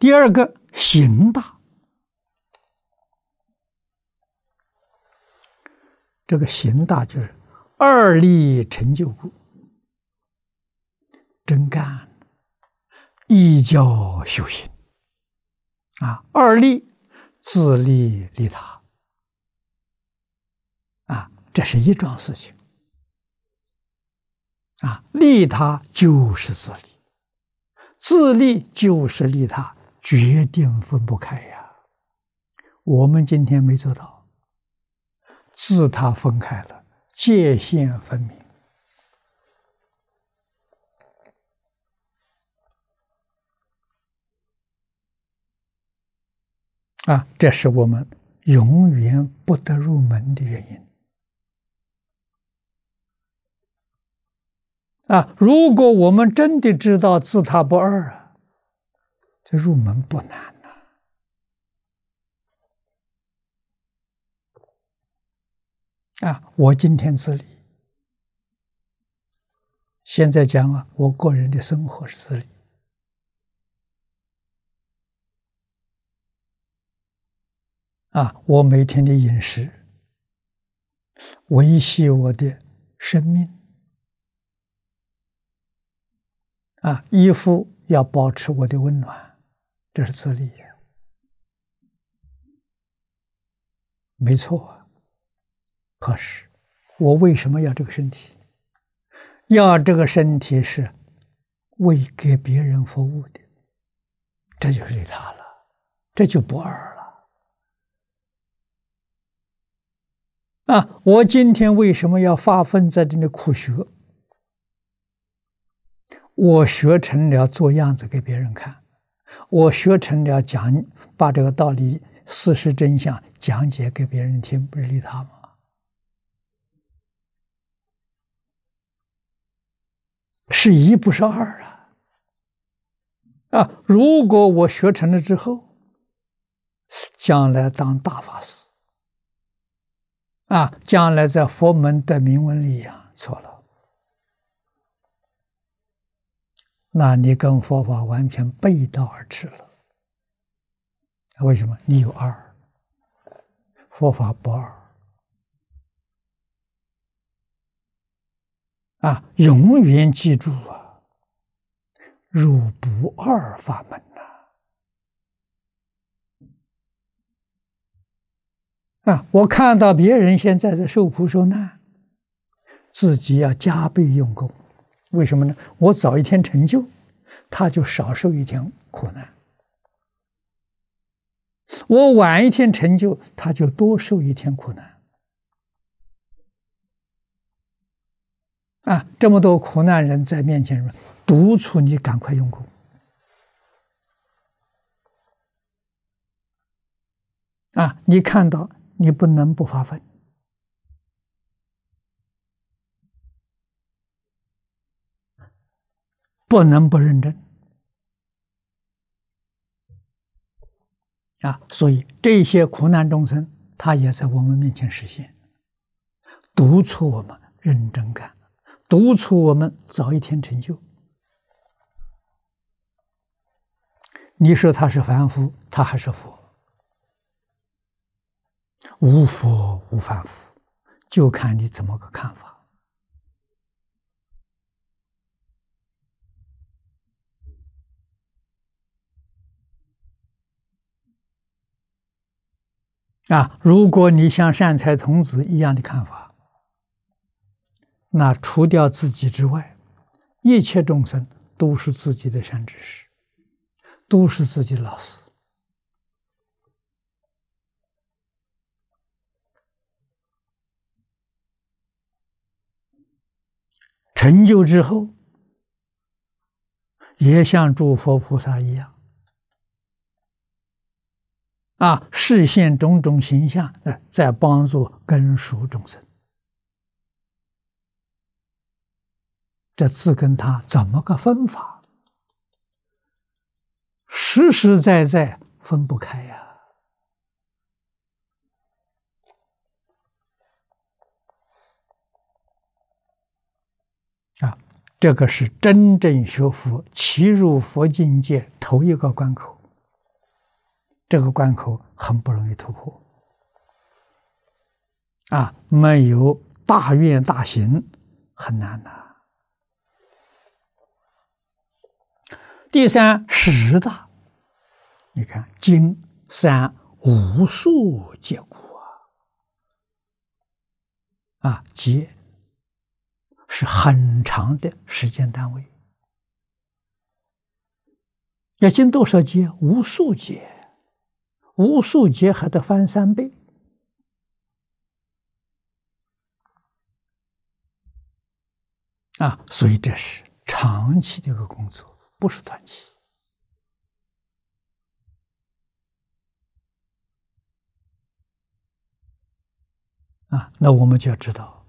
第二个行大，这个行大就是二力成就故，真干，一教修行啊，二利自利利他啊，这是一桩事情啊，利他就是自利，自利就是利他，决定分不开呀。我们今天没做到，自他分开了，界限分明啊，这是我们永远不得入门的原因啊！如果我们真的知道自他不二啊，这入门不难啊！我今天自利，现在讲啊，我个人的生活是自利啊，我每天的饮食维系我的生命啊，衣服要保持我的温暖，这是自利，没错啊。可是我为什么要这个身体？要这个身体是为给别人服务的，这就是利他了，这就不二了啊！我今天为什么要发奋在这里苦学？我学成了做样子给别人看，我学成了把这个道理、事实真相讲解给别人听，不是利他吗？是一不是二啊！啊，如果我学成了之后，将来当大法师啊，将来在佛门得名闻利养，错了。那你跟佛法完全背道而驰了。为什么？你有二，佛法不二啊！永远记住啊，入不二法门啊！我看到别人现在在受苦受难，自己要加倍用功。为什么呢？我早一天成就，他就少受一天苦难；我晚一天成就，他就多受一天苦难。啊，这么多苦难人在面前，督促你赶快用功。啊，你看到你不能不发奋，不能不认真。啊，所以这些苦难众生，他也在我们面前实现，督促我们认真干，督促我们早一天成就。你说他是凡夫，他还是佛？无佛无凡夫，就看你怎么个看法。啊，如果你像善财童子一样的看法，那除掉自己之外，一切众生都是自己的善知识，都是自己的老师。成就之后，也像诸佛菩萨一样，啊，示现种种形象，在帮助根属众生。这字跟他怎么个分法？实实在在分不开呀！啊，这个是真正学佛、契入佛境界头一个关口。 这个关口很不容易突破。没有大愿大行很难呐。第三，十大，你看经三无数劫故劫是很长的时间单位。要经多少劫？无数劫，无数劫还得翻3倍。所以这是长期的一个工作，不是短期。那我们就要知道，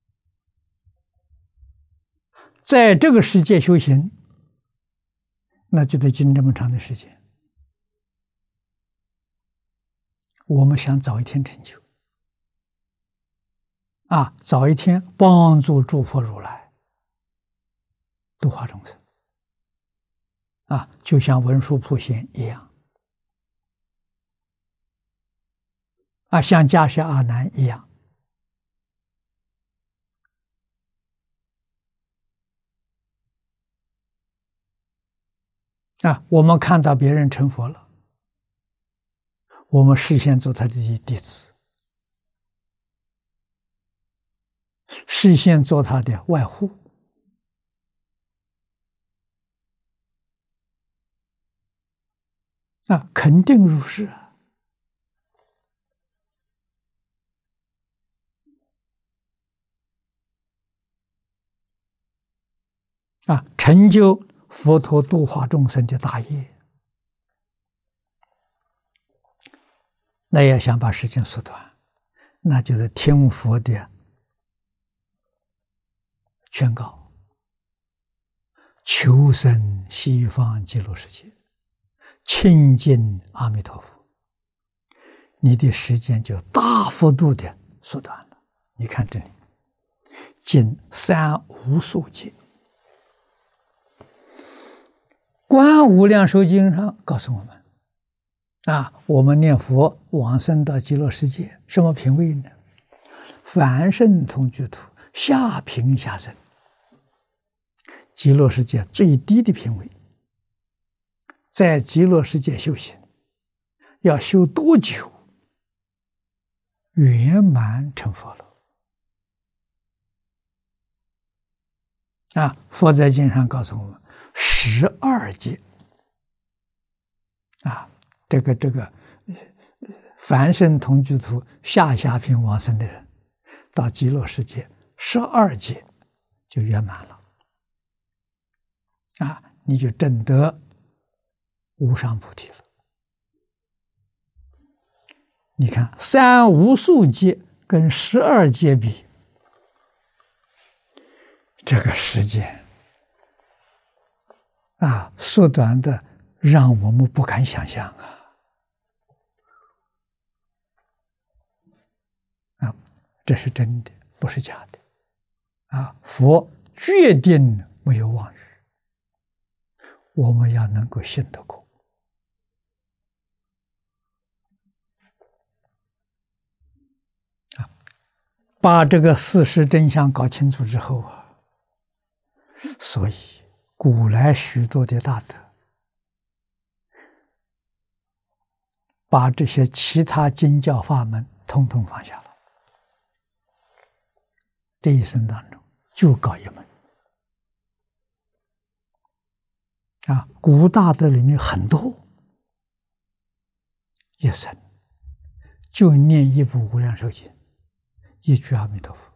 在这个世界修行，那就得经这么长的时间。我们想早一天成就，早一天帮助诸佛如来度化众生，就像文殊普贤一样，像迦叶阿难一样。我们看到别人成佛了，我们视线做他的弟子，视线做他的外护，肯定如是成就佛陀度化众生的大业。那要想把时间缩短，那就是听佛的劝告，求生西方极乐世界，亲近阿弥陀佛，你的时间就大幅度的缩短了。你看这里，经三无数劫，观无量寿经上告诉我们，我们念佛往生到极乐世界，什么品位呢？凡圣同居土，下品下生。极乐世界最低的品位，在极乐世界修行，要修多久圆满成佛了？佛在经上告诉我们，12劫。这个凡圣同居土下品往生的人，到极乐世界12劫就圆满了。你就证得无上菩提了。你看3无数劫跟12劫比，这个时间缩短的让我们不敢想象这是真的，不是假的佛决定没有妄语，我们要能够信得过。把这个事实真相搞清楚之后所以古来许多的大德把这些其他经教法门统统放下了，这一生当中就搞一门古大德里面很多一生就念一部无量寿经，一句阿弥陀佛。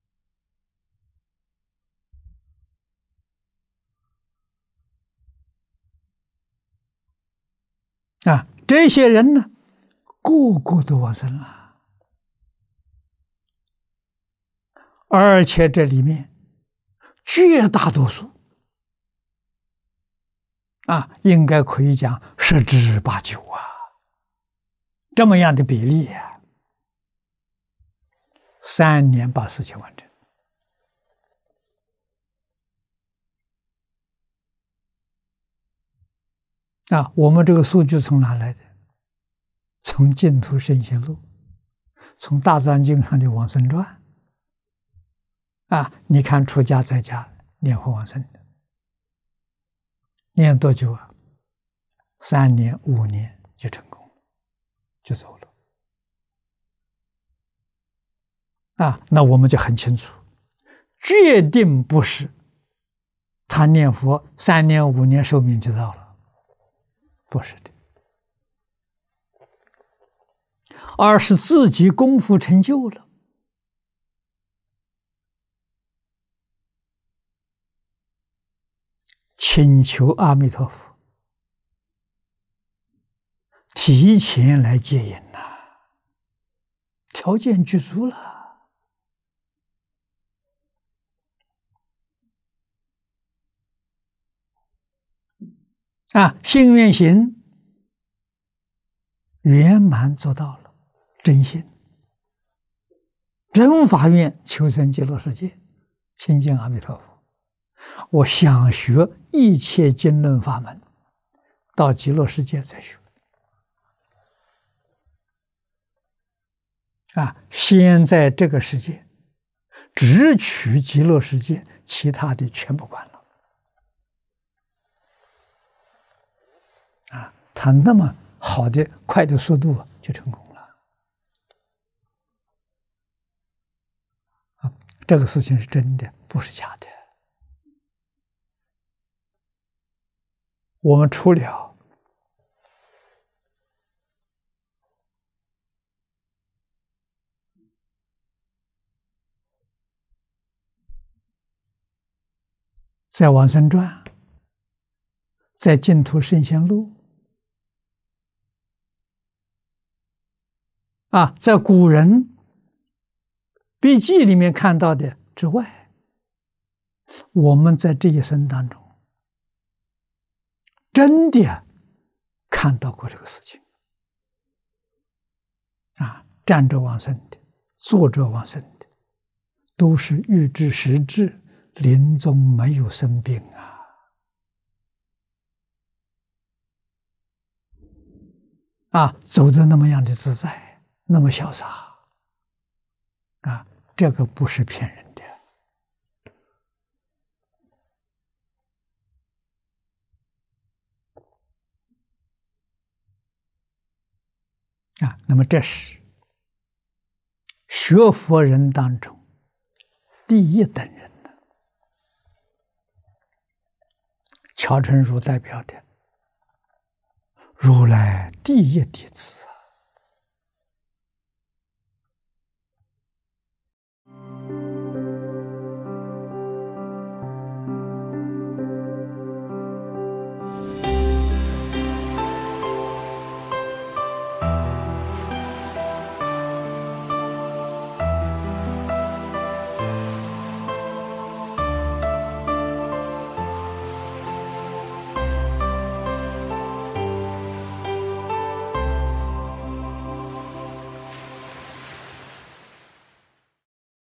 这些人呢，个个都往生了，而且这里面绝大多数应该可以讲10之8九这么样的比例3年把事情完成。我们这个数据从哪来的？ 从净土圣贤录，从大藏经上的往生传，你看出家在家念佛往生的，念多久啊？3年、5年就成功了，就走了。那我们就很清楚，决定不是他念佛3年、5年寿命就到了，不是的，而是自己功夫成就了。请求阿弥陀佛提前来接引条件具足了。信愿行圆满做到了，真心真发愿求生极乐世界，亲近阿弥陀佛。我想学一切经论法门，到极乐世界再学。先在这个世界只取极乐世界，其他的全不管了。他那么好的快的速度就成功了。这个事情是真的，不是假的。我们除了在往生传，在净土圣贤录，在古人笔记里面看到的之外，我们在这一生当中真的看到过这个事情。站着往生的，坐着往生的，都是预知时至，临终没有生病走得那么样的自在，那么潇洒这个不是骗人的。那么这是学佛人当中第一等人了。乔成儒代表的如来第一弟子。